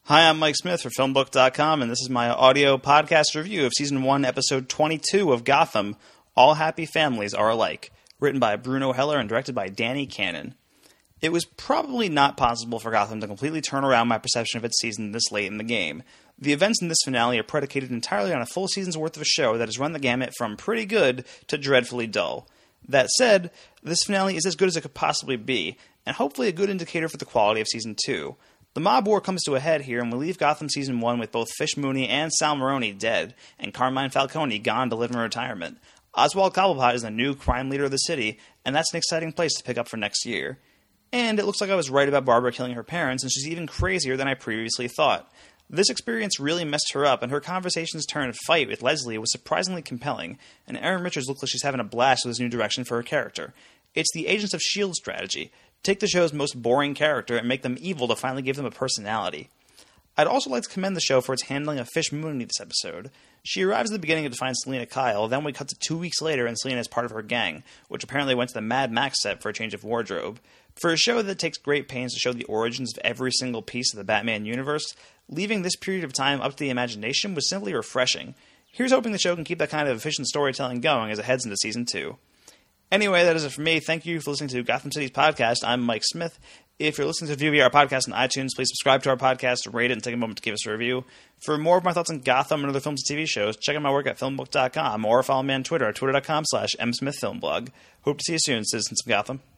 Hi, I'm Mike Smith for Filmbook.com, and this is my audio podcast review of Season 1, Episode 22 of Gotham, All Happy Families Are Alike, written by Bruno Heller and directed by Danny Cannon. It was probably not possible for Gotham to completely turn around my perception of its season this late in the game. The events in this finale are predicated entirely on a full season's worth of a show that has run the gamut from pretty good to dreadfully dull. That said, this finale is as good as it could possibly be, and hopefully a good indicator for the quality of Season 2. The mob war comes to a head here, and we leave Gotham Season 1 with both Fish Mooney and Sal Maroni dead, and Carmine Falcone gone to live in retirement. Oswald Cobblepot is the new crime leader of the city, and that's an exciting place to pick up for next year. And it looks like I was right about Barbara killing her parents, and she's even crazier than I previously thought. This experience really messed her up, and her conversation's turn fight with Leslie was surprisingly compelling, and Erin Richards looks like she's having a blast with this new direction for her character. It's the Agents of S.H.I.E.L.D. strategy. Take the show's most boring character and make them evil to finally give them a personality. I'd also like to commend the show for its handling of Fish Mooney this episode. She arrives at the beginning to find Selina Kyle, then we cut to 2 weeks later and Selina is part of her gang, which apparently went to the Mad Max set for a change of wardrobe. For a show that takes great pains to show the origins of every single piece of the Batman universe, leaving this period of time up to the imagination was simply refreshing. Here's hoping the show can keep that kind of efficient storytelling going as it heads into Season 2. Anyway, that is it for me. Thank you for listening to Gotham City's podcast. I'm Mike Smith. If you're listening to the VVR podcast on iTunes, please subscribe to our podcast, rate it, and take a moment to give us a review. For more of my thoughts on Gotham and other films and TV shows, check out my work at filmbook.com or follow me on Twitter at twitter.com/msmithfilmblog. Hope to see you soon, citizens of Gotham.